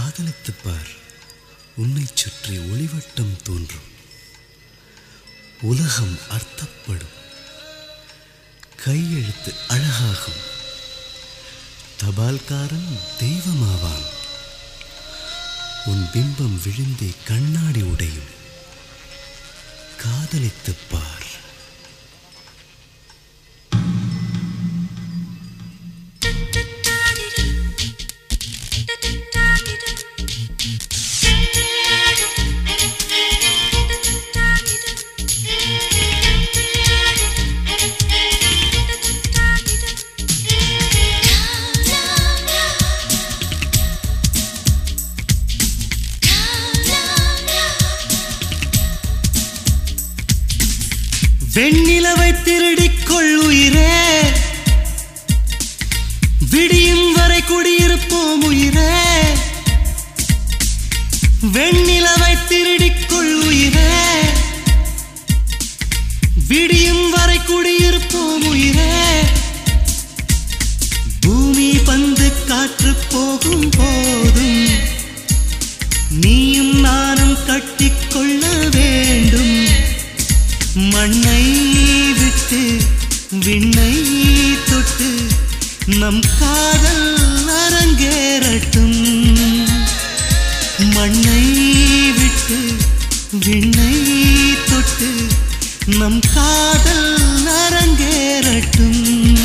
காதலித்துப் பார், உன்னைச் சுற்றி ஒளிவட்டம் தோன்றும், உலகம் அர்த்தப்படும், கையெழுத்து அழகாகும், தபால்காரன் தெய்வமாவான், உன் பிம்பம் விழுந்தே கண்ணாடி உடையும். காதலித்துப் பார். வெண்ணிலவை திருடிக் கொள்ளுயிரே, விடியும் வரை குடியிருப்போம் உயிரே. வெண்ணிலவை திருடிக் கொள்ளுயிரே, விடியும் வரை குடியிருப்போம் உயிரே. பூமி பந்து காற்று போகும் போதும் நீயும் நானும் கட்டிக்கொள்ள வேண்டும். மண்ணை விட்டு விண்ணை தொட்டு நம் காதல் அரங்கேறட்டும். மண்ணை விட்டு விண்ணை தொட்டு நம் காதல் அரங்கேறட்டும்.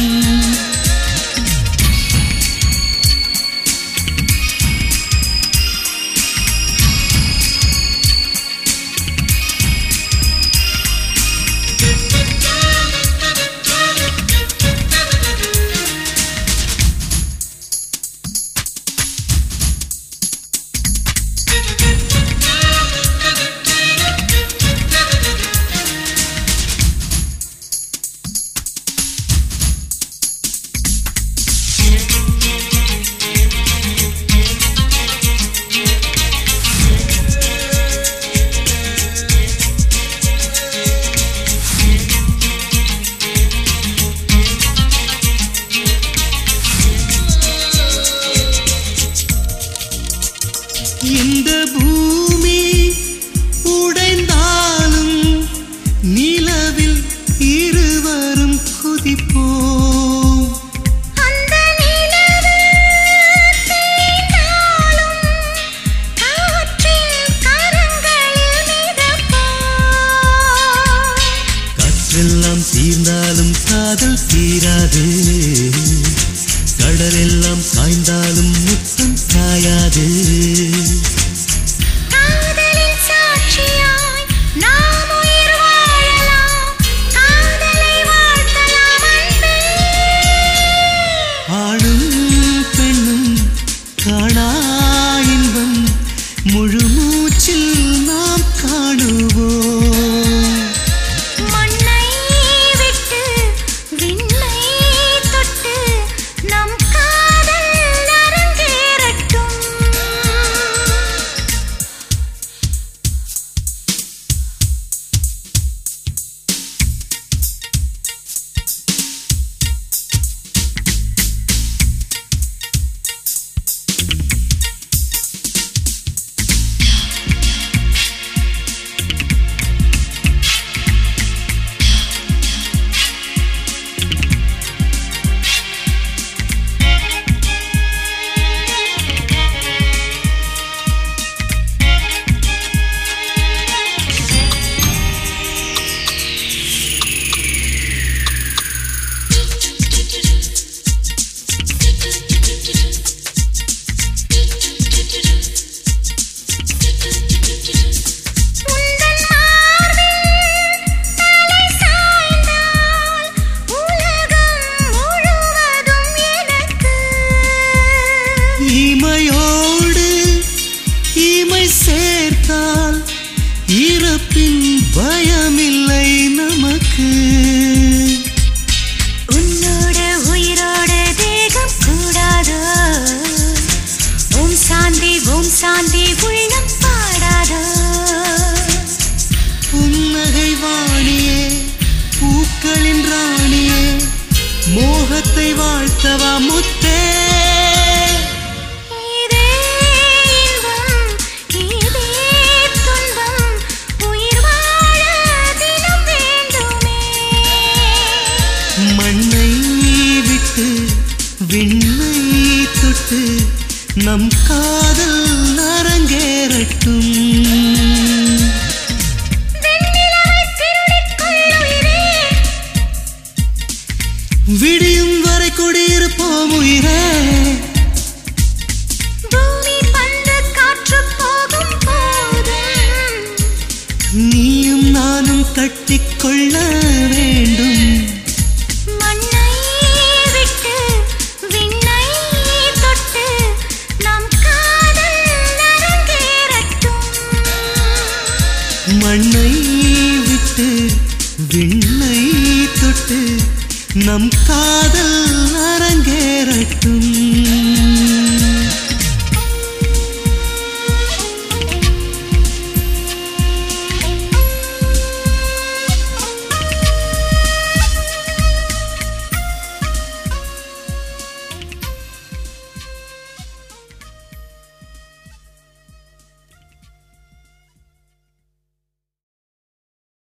இந்த பூமி உடைந்தாலும் நிலவில் இருவரும் குதிப்போம். அந்த நிலவில் தீண்டாலும் காற்றில் கரங்களில் மிதப்போம். காற்றெல்லாம் தீர்ந்தாலும் காதல் தீராது, கடலெல்லாம் காய்ந்தாலும் முத்தம் சாயாது. காதலின் சாட்சியாய் நாம் உயிர் வாழலாம், காதலை வாழ்த்தலாம் அன்பே. ஆணும் பெண்ணும் காணா இன்பம் முழு மூச்சில் நாம் காணுவோம். மண்ணை விட்டு விண்ணை தொட்டு நம் காதல் அரங்கேறட்டும். இமையோடு இமை சேர்த்தால் இறப்பின் பயமில்லை நமக்கு. உன்னோட உயிரோட தேகம் கூடாதோ, ஓம் சாந்தி உள்ளம் பாடாதோ. புன்னகை வாணியே, பூக்களின் ராணியே, மோகத்தை வாழ்த்தவா முத்தே. இதே நம் காதல் அரங்கேறட்டும். விடியும் வரை குடியிருப்போம் உயிரே. பூமி பந்து காற்று போகும் போது நீயும் நானும் கட்டிக்கொள்ள வேண்டும். மண்ணை விட்டு விண்ணை தொட்டு நம் காதல் அரங்கேறட்டும். மண்ணை விட்டு விண்ணை தொட்டு நம் காதல் அரங்கேறட்டும்.